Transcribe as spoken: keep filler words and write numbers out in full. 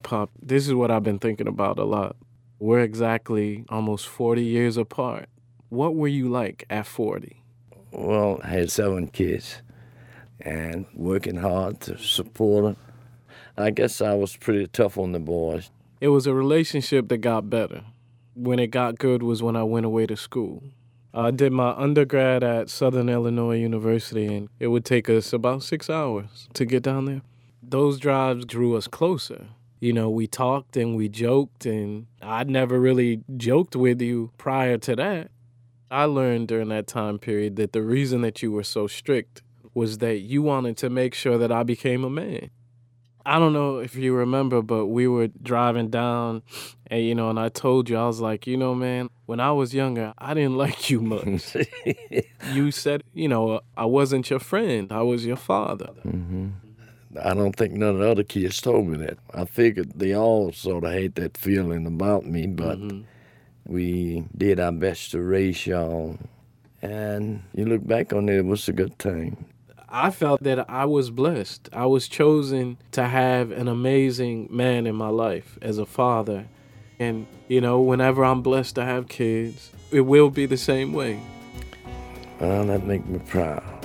Pop, this is what I've been thinking about a lot. We're exactly almost forty years apart. What were you like at forty? Well, I had seven kids and working hard to support them. I guess I was pretty tough on the boys. It was a relationship that got better. When it got good was when I went away to school. I did my undergrad at Southern Illinois University, and it would take us about six hours to get down there. Those drives drew us closer. You know, we talked and we joked, and I'd never really joked with you prior to that. I learned during that time period that the reason that you were so strict was that you wanted to make sure that I became a man. I don't know if you remember, but we were driving down and, you know, and I told you, I was like, you know, man, when I was younger, I didn't like you much. You said, you know, I wasn't your friend. I was your father. Mm-hmm. I don't think none of the other kids told me that. I figured they all sort of hate that feeling about me, but mm-hmm. we did our best to raise y'all. And you look back on it, it was a good thing. I felt that I was blessed. I was chosen to have an amazing man in my life as a father. And, you know, whenever I'm blessed to have kids, it will be the same way. Well, that makes me proud.